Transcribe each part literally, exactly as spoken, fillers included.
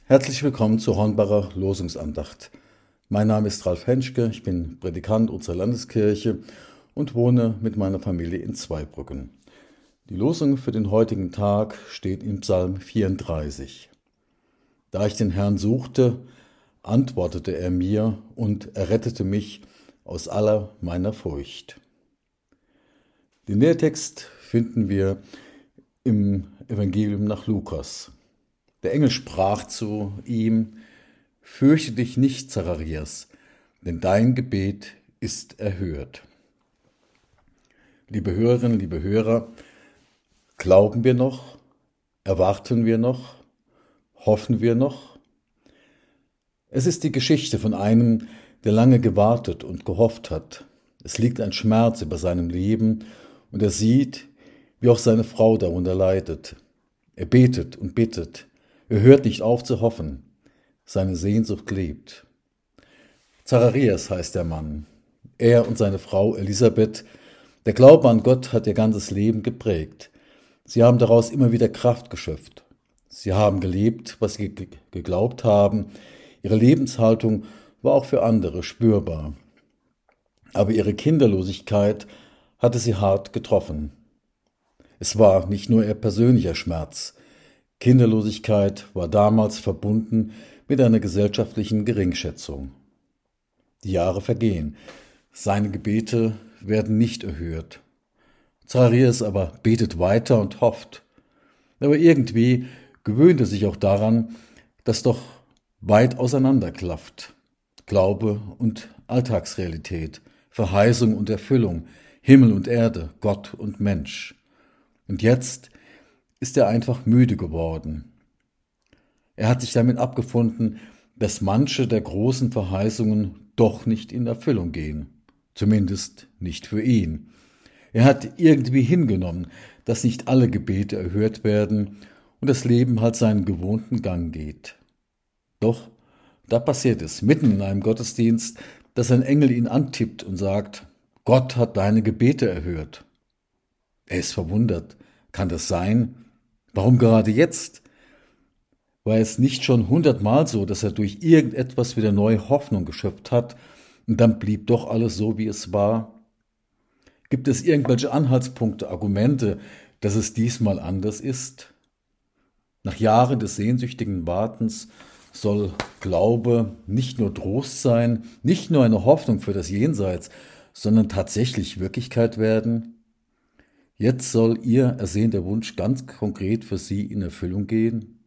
Herzlich willkommen zur Hornbacher Losungsandacht. Mein Name ist Ralf Henschke, ich bin Predikant unserer Landeskirche und wohne mit meiner Familie in Zweibrücken. Die Losung für den heutigen Tag steht in Psalm vierunddreißig. Da ich den Herrn suchte, antwortete er mir und errettete mich aus aller meiner Furcht. Den Lehrtext finden wir im Evangelium nach Lukas. Der Engel sprach zu ihm: Fürchte dich nicht, Zacharias, denn dein Gebet ist erhört. Liebe Hörerinnen, liebe Hörer, glauben wir noch? Erwarten wir noch? Hoffen wir noch? Es ist die Geschichte von einem, der lange gewartet und gehofft hat. Es liegt ein Schmerz über seinem Leben und er sieht, wie auch seine Frau darunter leidet. Er betet und bittet. Er hört nicht auf zu hoffen. Seine Sehnsucht lebt. Zacharias heißt der Mann. Er und seine Frau Elisabeth. Der Glaube an Gott hat ihr ganzes Leben geprägt. Sie haben daraus immer wieder Kraft geschöpft. Sie haben gelebt, was sie geglaubt haben. Ihre Lebenshaltung war auch für andere spürbar. Aber ihre Kinderlosigkeit hatte sie hart getroffen. Es war nicht nur ihr persönlicher Schmerz. Kinderlosigkeit war damals verbunden mit einer gesellschaftlichen Geringschätzung. Die Jahre vergehen. Seine Gebete werden nicht erhört. Zacharias aber betet weiter und hofft. Aber irgendwie gewöhnt er sich auch daran, dass doch weit auseinanderklafft. Glaube und Alltagsrealität, Verheißung und Erfüllung, Himmel und Erde, Gott und Mensch. Und jetzt ist er einfach müde geworden. Er hat sich damit abgefunden, dass manche der großen Verheißungen doch nicht in Erfüllung gehen. Zumindest nicht für ihn. Er hat irgendwie hingenommen, dass nicht alle Gebete erhört werden und das Leben halt seinen gewohnten Gang geht. Doch da passiert es, mitten in einem Gottesdienst, dass ein Engel ihn antippt und sagt: Gott hat deine Gebete erhört. Er ist verwundert. Kann das sein? Warum gerade jetzt? War es nicht schon hundertmal so, dass er durch irgendetwas wieder neue Hoffnung geschöpft hat und dann blieb doch alles so, wie es war? Gibt es irgendwelche Anhaltspunkte, Argumente, dass es diesmal anders ist? Nach Jahren des sehnsüchtigen Wartens soll Glaube nicht nur Trost sein, nicht nur eine Hoffnung für das Jenseits, sondern tatsächlich Wirklichkeit werden? Jetzt soll ihr ersehnter Wunsch ganz konkret für sie in Erfüllung gehen?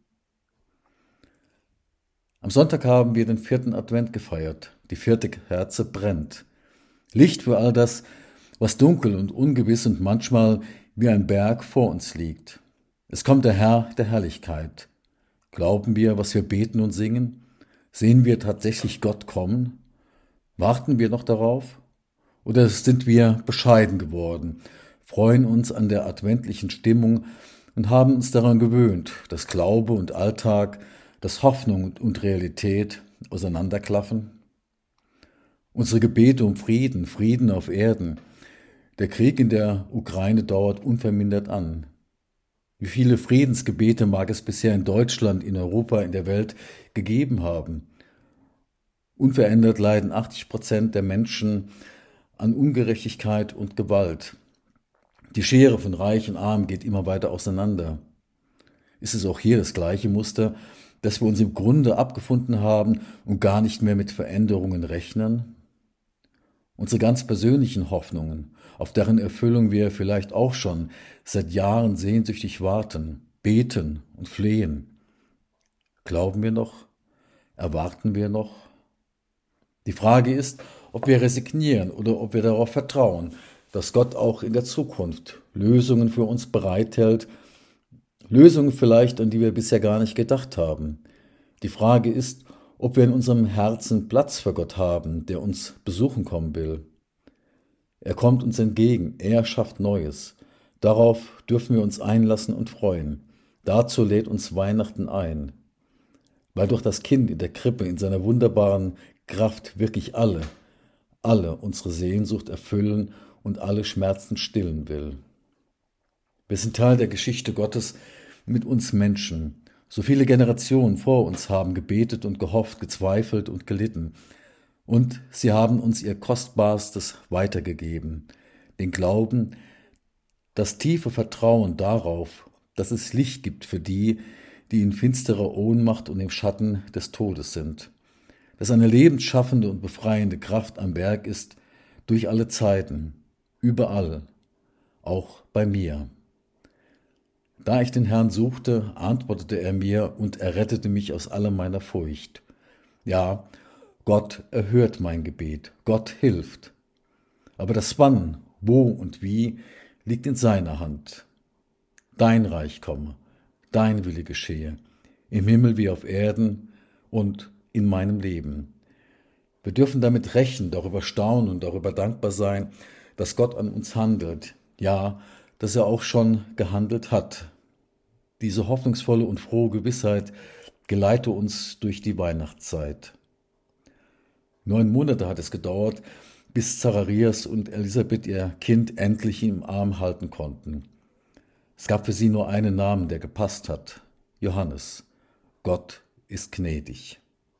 Am Sonntag haben wir den vierten Advent gefeiert. Die vierte Kerze brennt. Licht für all das, was dunkel und ungewiss und manchmal wie ein Berg vor uns liegt. Es kommt der Herr der Herrlichkeit. Glauben wir, was wir beten und singen? Sehen wir tatsächlich Gott kommen? Warten wir noch darauf? Oder sind wir bescheiden geworden, freuen uns an der adventlichen Stimmung und haben uns daran gewöhnt, dass Glaube und Alltag, dass Hoffnung und Realität auseinanderklaffen? Unsere Gebete um Frieden, Frieden auf Erden. Der Krieg in der Ukraine dauert unvermindert an. Wie viele Friedensgebete mag es bisher in Deutschland, in Europa, in der Welt gegeben haben? Unverändert leiden achtzig Prozent der Menschen an Ungerechtigkeit und Gewalt. Die Schere von Reich und Arm geht immer weiter auseinander. Ist es auch hier das gleiche Muster, dass wir uns im Grunde abgefunden haben und gar nicht mehr mit Veränderungen rechnen? Unsere ganz persönlichen Hoffnungen, auf deren Erfüllung wir vielleicht auch schon seit Jahren sehnsüchtig warten, beten und flehen. Glauben wir noch? Erwarten wir noch? Die Frage ist, ob wir resignieren oder ob wir darauf vertrauen, dass Gott auch in der Zukunft Lösungen für uns bereithält, Lösungen vielleicht, an die wir bisher gar nicht gedacht haben. Die Frage ist, ob wir in unserem Herzen Platz für Gott haben, der uns besuchen kommen will. Er kommt uns entgegen, er schafft Neues. Darauf dürfen wir uns einlassen und freuen. Dazu lädt uns Weihnachten ein. Weil durch das Kind in der Krippe in seiner wunderbaren Kraft wirklich alle, alle unsere Sehnsucht erfüllen und alle Schmerzen stillen will. Wir sind Teil der Geschichte Gottes mit uns Menschen. So viele Generationen vor uns haben gebetet und gehofft, gezweifelt und gelitten. Und sie haben uns ihr Kostbarstes weitergegeben, den Glauben, das tiefe Vertrauen darauf, dass es Licht gibt für die, die in finsterer Ohnmacht und im Schatten des Todes sind, dass eine lebensschaffende und befreiende Kraft am Werk ist, durch alle Zeiten, überall, auch bei mir. Da ich den Herrn suchte, antwortete er mir und errettete mich aus aller meiner Furcht. Ja, Gott erhört mein Gebet, Gott hilft. Aber das Wann, wo und wie liegt in seiner Hand. Dein Reich komme, dein Wille geschehe, im Himmel wie auf Erden und in meinem Leben. Wir dürfen damit rechnen, darüber staunen und darüber dankbar sein, dass Gott an uns handelt, ja, dass er auch schon gehandelt hat. Diese hoffnungsvolle und frohe Gewissheit geleite uns durch die Weihnachtszeit. Neun Monate hat es gedauert, bis Zacharias und Elisabeth ihr Kind endlich im Arm halten konnten. Es gab für sie nur einen Namen, der gepasst hat: Johannes. Gott ist gnädig.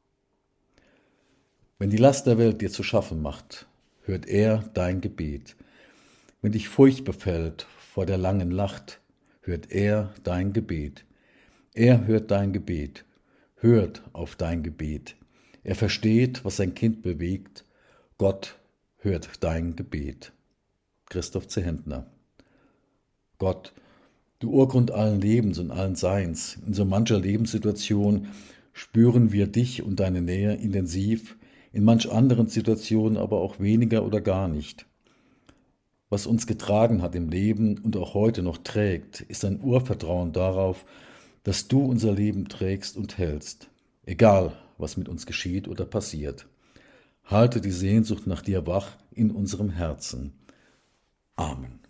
Wenn die Last der Welt dir zu schaffen macht, hört er dein Gebet. Wenn dich Furcht befällt vor der langen Nacht, hört er dein Gebet. Er hört dein Gebet, hört auf dein Gebet. Er versteht, was sein Kind bewegt. Gott hört dein Gebet. Christoph Zehentner. Gott, du Urgrund allen Lebens und allen Seins, in so mancher Lebenssituation spüren wir dich und deine Nähe intensiv, in manch anderen Situationen aber auch weniger oder gar nicht. Was uns getragen hat im Leben und auch heute noch trägt, ist ein Urvertrauen darauf, dass du unser Leben trägst und hältst, egal was mit uns geschieht oder passiert. Halte die Sehnsucht nach dir wach in unserem Herzen. Amen.